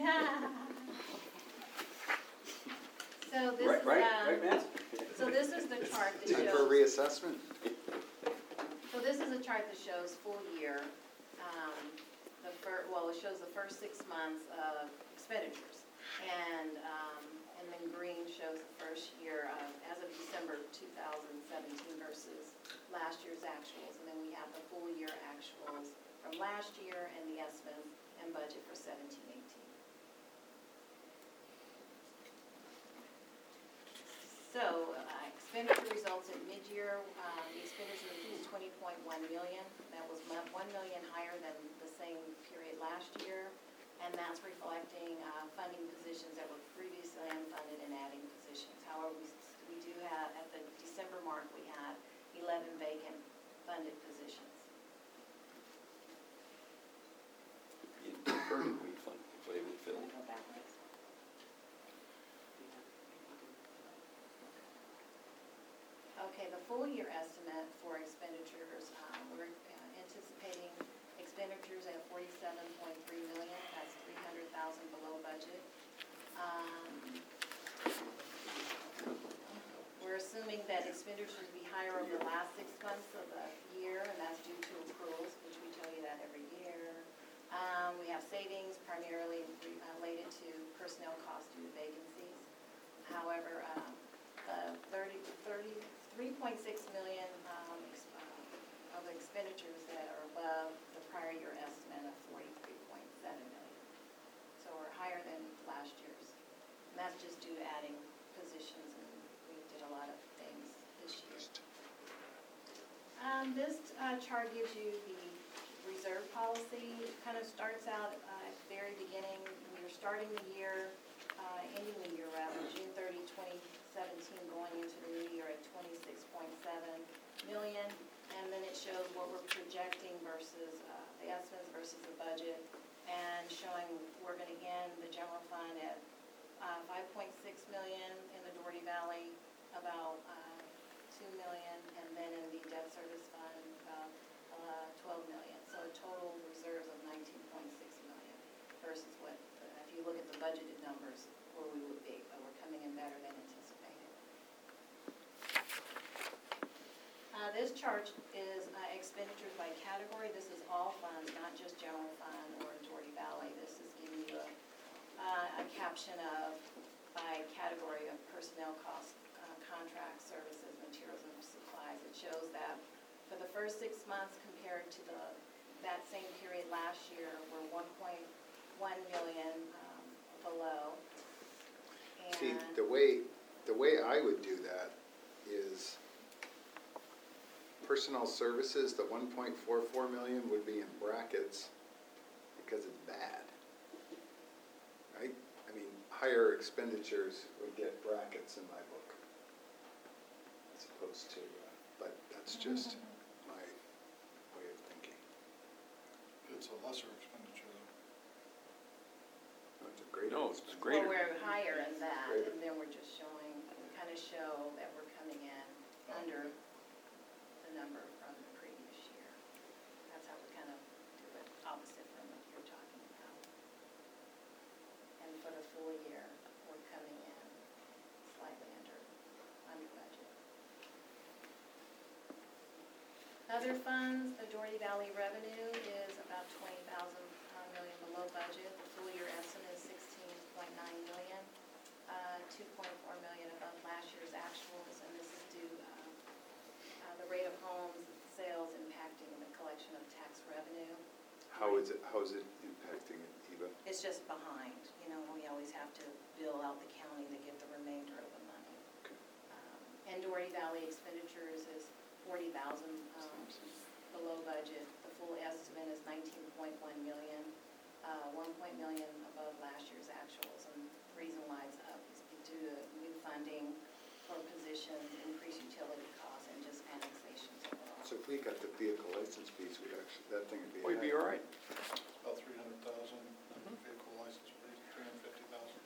So this is, Right, Matt? so this is the chart that Time for shows, reassessment? so this is a chart that shows full year, it shows the first 6 months of expenditures. And then green shows the first year of, as of December 2017 versus last year's actuals. And then we have the full year actuals from last year and the estimate and budget for 17-18. So expenditure results at mid-year, the expenditure was 20.1 million. That was 1 million higher than the same period last year. And that's reflecting funding positions that were previously unfunded and adding positions. However, we do have, at the December mark, we had 11 vacant funded positions. Where did we fund, where we Can filled? we go backwards? Okay, the full year estimate for expenditures, we're anticipating expenditures at 47.3 million. That's 300,000 below budget. We're assuming that expenditures will be higher over the last 6 months of the year, and that's due to accruals, which we tell you that every year. We have savings primarily related to personnel costs due to vacancies. However, the 3.6 million of expenditures that are above the prior year estimate of 43.7 million. So we're higher than last year's. And that's just due to adding positions, and we did a lot of things this year. This chart gives you the reserve policy. It kind of starts out at the very beginning. You're starting the year, ending the year rather, June 30, 2017, going into the new year at 26.7 million. And then it shows what we're projecting versus the estimates versus the budget, and showing we're going to end the general fund at 5.6 million, in the Doherty Valley about 2 million, and then in the debt service fund about 12 million. So a total reserves of 19.6 million versus what, if you look at the budgeted numbers, where we would be, but we're coming in better than anticipated. This chart is expenditures by category. This is all funds, not just general fund or Doherty Valley. This is giving you a caption of by category of personnel costs, contracts, services, materials, and supplies. It shows that for the first 6 months compared to that same period last year, we're 1.1 million below. See, And the way I would do that is personnel services, the 1.44 million would be in brackets because it's bad. Right? I mean, higher expenditures would get brackets in my book. As opposed to, but that's just my way of thinking. It's a lesser expenditure though. It's a great. No, it's well, greater. we're higher in that, Greater. and then we're just showing, we kind of show that we're coming in under number from the previous year. That's how we kind of do it opposite from what you're talking about. And for the full year, we're coming in slightly under budget. Other funds, the Doherty Valley revenue is about 20,000 million below budget. The full year estimate is 16.9 million, 2.4 million above last year's actuals, and this is due the rate of homes sales impacting the collection of tax revenue. How is it impacting it, Eva? It's just behind, you know, we always have to bill out the county to get the remainder of the money. Okay. And Doherty Valley expenditures is 40,000 below budget. The full estimate is 19.1 million, 1 million above last year's actuals. And the reason why it's up is due to new funding for positions, increased utility costs, and just annexations overall. So if we got the vehicle license fees, that thing would be. We'd be all right. About 300,000, vehicle license fees, 350,000.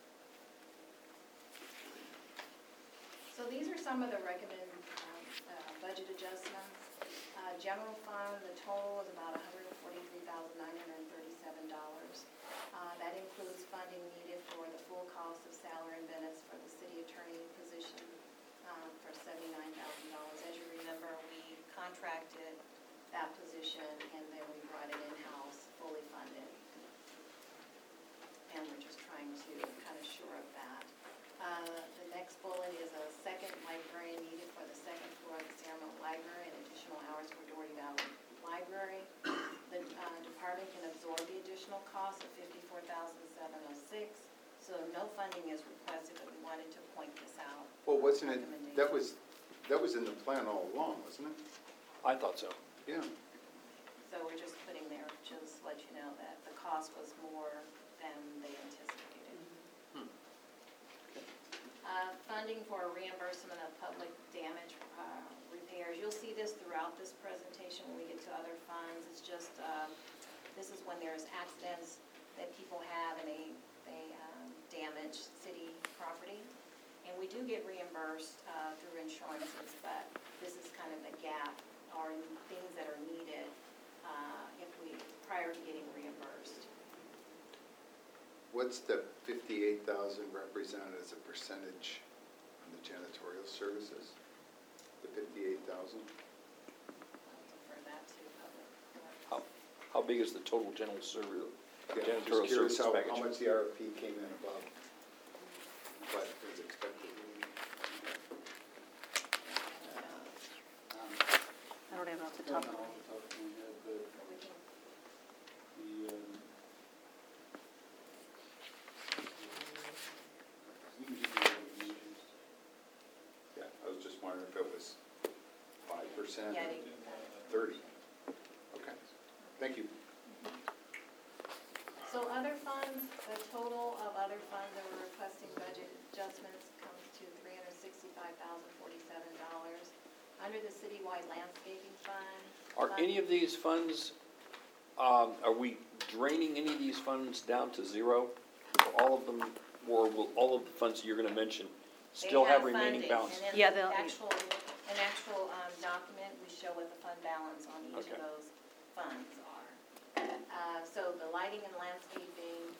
So these are some of the recommended budget adjustments. General fund, the total is about $143,937. That includes funding needed for the full cost of salary and benefits for the city attorney position for $79,000. As you remember, we contracted that position and then we brought it in-house, fully funded. And we're just trying to kind of shore up that. The next bullet is a second librarian needed for the second floor of the Sierra Library and additional hours for Doherty Valley Library. The department can absorb the additional cost of $54,706. So no funding is requested, but we wanted to point this out. Well, wasn't it, that Recommendation. was in the plan all along, wasn't it? I thought so. Yeah. So we're just putting there, just let you know that the cost was more than they anticipated. Funding for reimbursement of public damage repairs. You'll see this throughout this presentation when we get to other funds. It's just, this is when there's accidents that people have and they damage city property. And we do get reimbursed through insurances, but this is kind of the gap or things that are needed prior to getting reimbursed. What's the 58,000 represented as a percentage on the janitorial services? The 58,000? For that to public. How big is the total general service, Yeah, janitorial just curious services how package? much the RFP came in above what was expected. I don't have it off the top of my head. Yeah, I was just wondering if it was 5%, Yeah, 30. Okay, thank you. So other funds, the total of other funds that we're requesting budget adjustments comes to $365,047. Under the citywide landscaping fund. Are any of these funds, are we draining any of these funds down to zero? All of them, or will all of the funds you're gonna mention still have remaining balance? And Yeah, then they'll- an actual document, we show what the fund balance on each Okay. of those funds are. So the lighting and landscaping,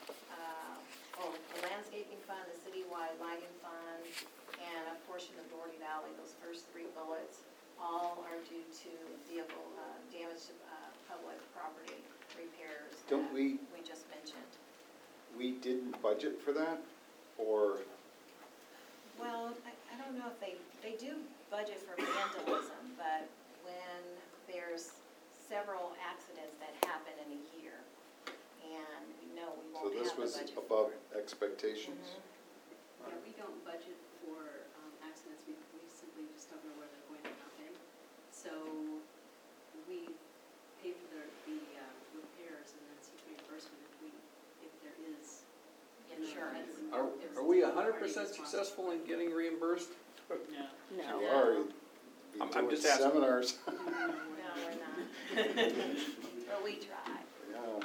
the landscaping fund, the citywide lighting fund, and a portion of Doherty Valley, those first three bullets, all are due to vehicle damage to public property repairs Don't that we- we just mentioned. We didn't budget for that, or, Well, I don't know if they do budget for vandalism, but when there's several accidents that happen in a year, and we know we so won't have this the was budget for above it. expectations? Mhm. Yeah, we don't budget for accidents, we simply just don't know where they're going to happen. So we pay for the repairs and then seek reimbursement if there is. Insurance. Are we 100% successful in getting reimbursed? No. You No. are, you're I'm doing just asking. seminars. No, we're not. But we try. Yeah.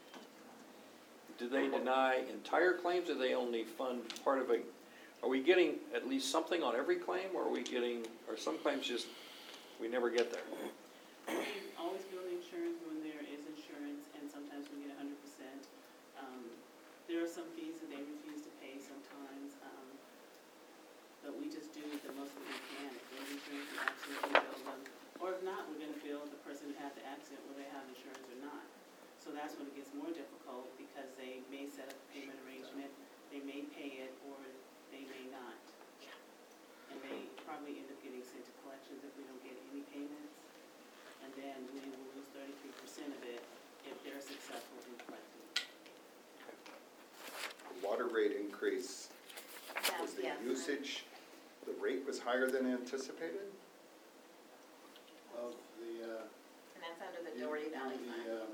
Do they deny entire claims, or they only fund part of a, are we getting at least something on every claim, or are we getting, are some claims just We never get there. We always bill the insurance when there is insurance, and sometimes we get 100%. There are some fees that they refuse to pay sometimes, but we just do the most that we can. If there's insurance, we absolutely bill them. Or if not, we're gonna bill the person who had the accident, whether they have insurance or not. So that's when it gets more difficult, because they may set up a payment arrangement, they may pay it, or they may not. And they probably end up getting sent to collections if we don't get any payments. And then we will lose 33% of it if they're successful in collecting. Water rate increase, was the Yes, usage, the rate was higher than anticipated? Of the, And that's under the Doherty Valley due to Fund.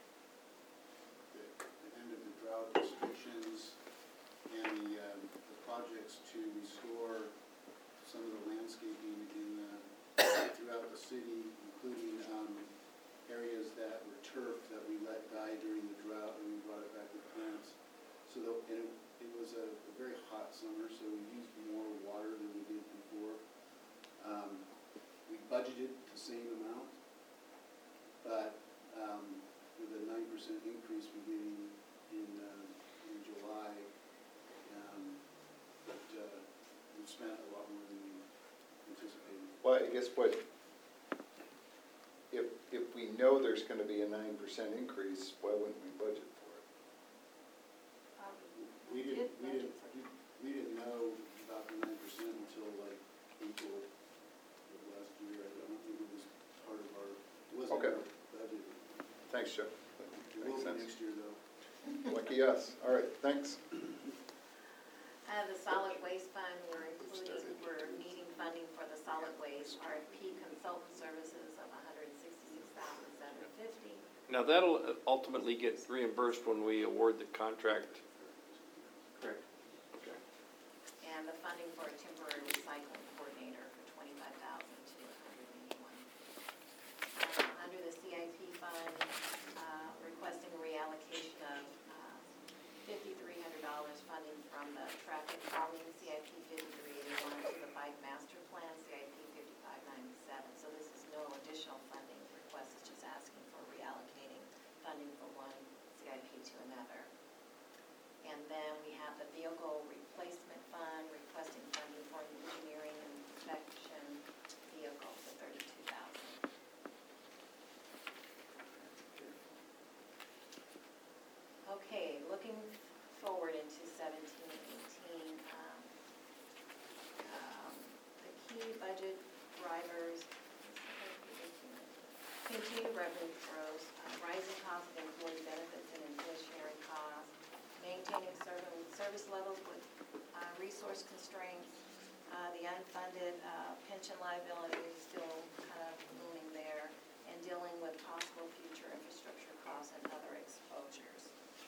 the end of the drought restrictions and the projects to restore some of the landscaping in throughout the city, including areas that were turf that we let die during the drought, and we brought it back with plants. So it was a very hot summer, so we used more water than we did before. We budgeted the same amount, but with a 9% increase beginning in July, we spent a lot more than we anticipated. Well, I guess if we know there's gonna be a 9% increase, why wouldn't we budget for it? We did didn't, budget for we didn't know about the 9% until like April of last year. I don't think it was part of our, it wasn't Okay. our budget. Thanks, Joe. It will Makes be sense. next year though. Lucky us. All right, thanks. The solid waste fund, we're needing funding for the solid waste RFP consultant services of $166,750. Now, that'll ultimately get reimbursed when we award the contract. Correct. Okay. And the funding for a temporary recycling coordinator for $25,281. Under the CIP fund, requesting a reallocation of $5,300 funding from the traffic calming CIP 5381 to the bike master plan CIP 5597. So this is no additional funding request, it's just asking for reallocating funding from one CIP to another. And then we have the vehicle replacement fund requesting funding for an engineering and inspection vehicle for $32,000. Okay, looking forward into 17-18, the key budget drivers, continued revenue growth, rising costs of employee benefits and inflationary costs, maintaining service levels with resource constraints, the unfunded pension liability is still kind of looming there, and dealing with possible future infrastructure costs and other exposures.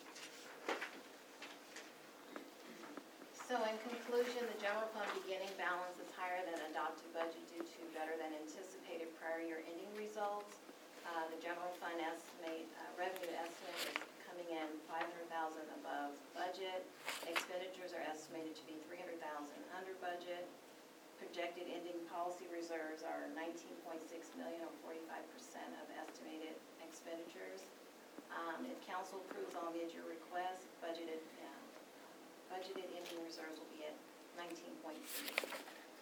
So in conclusion, the general fund beginning balance is higher than adopted budget due to better than anticipated prior year ending results. The general fund revenue estimate is coming in $500,000 above budget. Expenditures are estimated to be $300,000 under budget. Projected ending policy reserves are $19.6 million, or 45% of estimated expenditures. If council approves all mid-year requests, budgeted ending reserves will be at $19.3 million.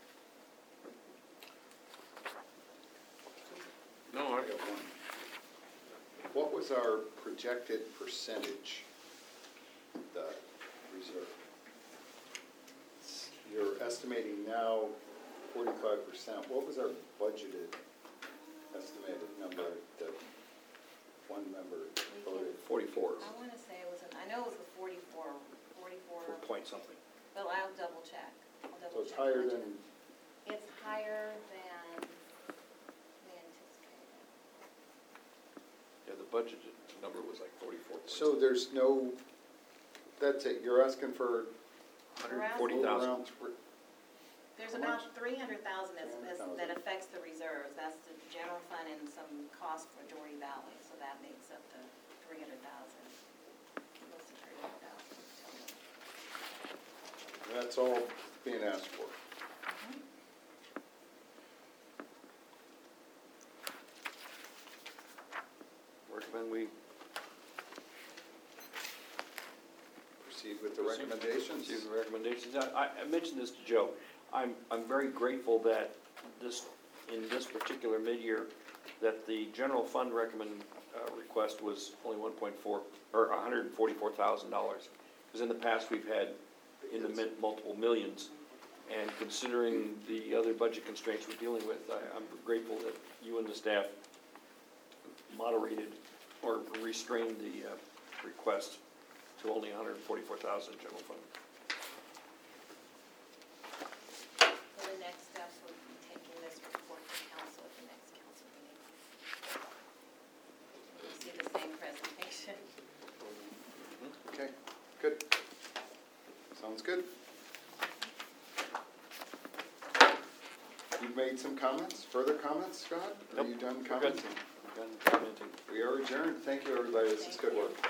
No, I got one. What was our projected percentage, the reserve? You're estimating now 45%. What was our budgeted estimated number that one member voted? 44, I want to say it was, I know it was a 44, or point something. but I'll double check. So it's higher than, It's higher than we anticipated. Yeah, the budgeted number was like 44. so there's no, that's it, you're asking for 140,000. around There's How about much? $300,000 $300,000. that affects the reserves. That's the general fund and some cost for Doherty Valley, so that makes up the $300,000. What's the $300,000? That's all being asked for. we Proceed with the recommendations. see the recommendations. I mentioned this to Joe. I'm very grateful that in this particular mid-year, that the general fund request was only 1.4, or $144,000. Because in the past, we've had in the multiple millions. And considering the other budget constraints we're dealing with, I'm grateful that you and the staff moderated or restrained the request to only $144,000 general fund. So the next steps would be taking this report to council at the next council meeting. You'll see the same presentation. Okay, good. Sounds good. You've made some comments, further comments, Scott? Are Nope, you done we're good. commenting? Done commenting. We are adjourned. Thank you, everybody. This is good work.